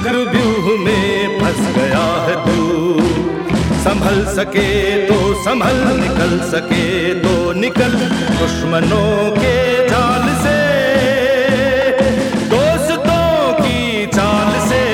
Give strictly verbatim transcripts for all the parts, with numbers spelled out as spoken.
चक्रव्यूह में फंस गया है तू। संभल सके तो संभल, निकल सके तो निकल दुश्मनों के जाल से, दोस्तों की चाल से।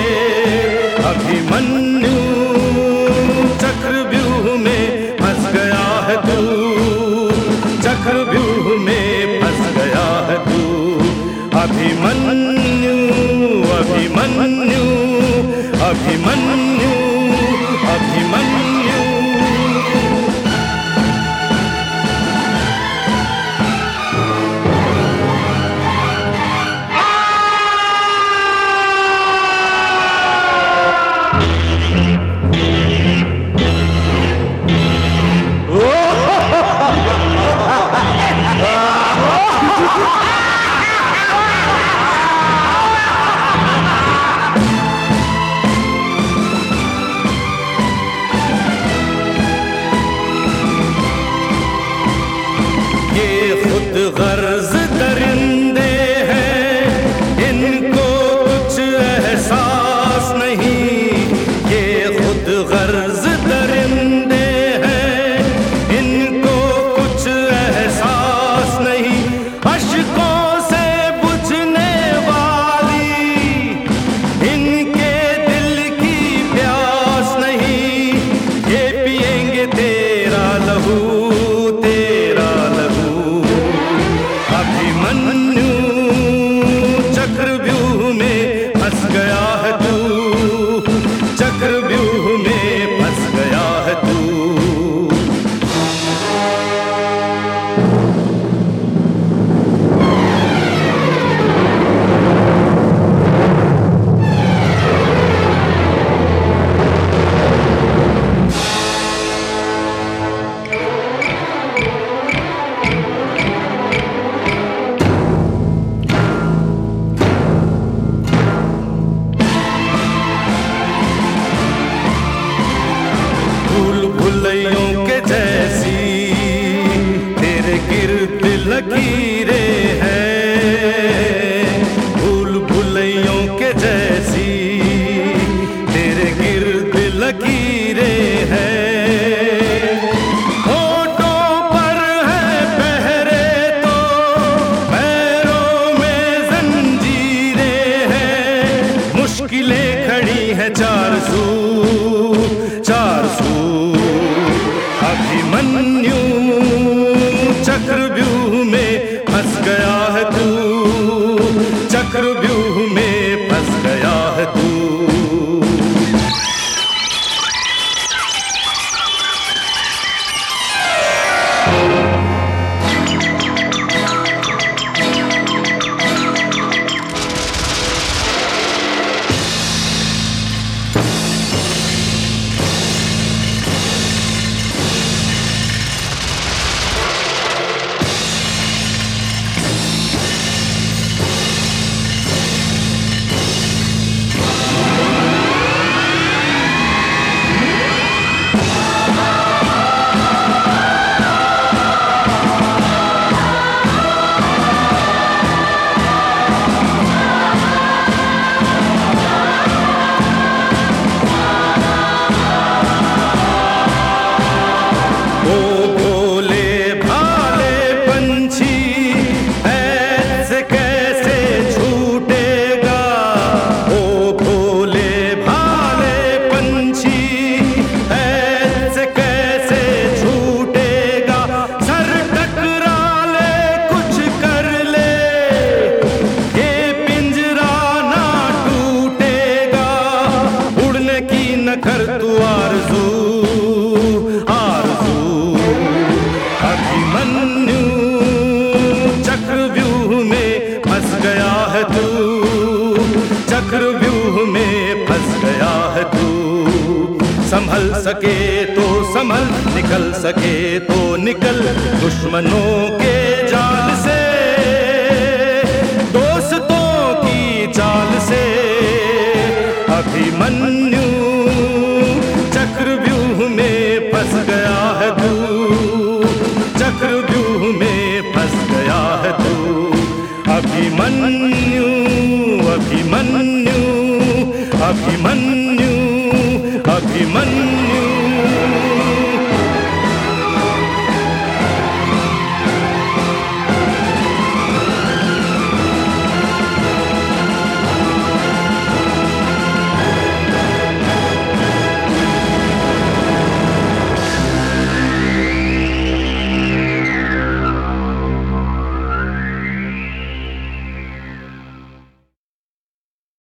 अभिमन्यु चक्रव्यूह में फंस गया है तू, चक्रव्यूह में फंस गया है तू। अभिमन्यु अभिमन्यु अभिमन्यु अभिमन्यु। गर्ज दरिंदे हैं, इनको कुछ एहसास नहीं। ये खुद गर्ज दरिंदे हैं, इनको कुछ एहसास नहीं। अश्कों से बुझने वाली इनके दिल की प्यास नहीं। ये पिएंगे तेरा लहू, अभिमन्यु चक्रव्यूह में फंस गया है तू, चक्रव्यूह में फंस गया है तू। भुलैयों के जैसी तेरे गिर्द लकीरें हैं, भूल भुलैयों के जैसी तेरे गिर्द लकीरें हैं। होठों पर है पहरे तो पैरों में जंजीरें हैं। मुश्किलें खड़ी हैं चार सू चार सू। अभिमन्यु चक्रव्यूह में फंस गया है तू, चक्रव्यूह में फंस गया है तू। कर तू आरज़ू आरज़ू। अभिमन्यु चक्रव्यूह में फंस गया है तू, चक्रव्यूह में फंस गया है तू। संभल सके तो संभल, निकल सके तो निकल दुश्मनों के जाल से, दोस्तों की चाल से। अभिमन्यु चक्रव्यूह में फंस गया है तू, चक्रव्यूह में फंस गया है तू। अभिमन्यु अभिमन्यु अभिमन्यु अभिमन्यु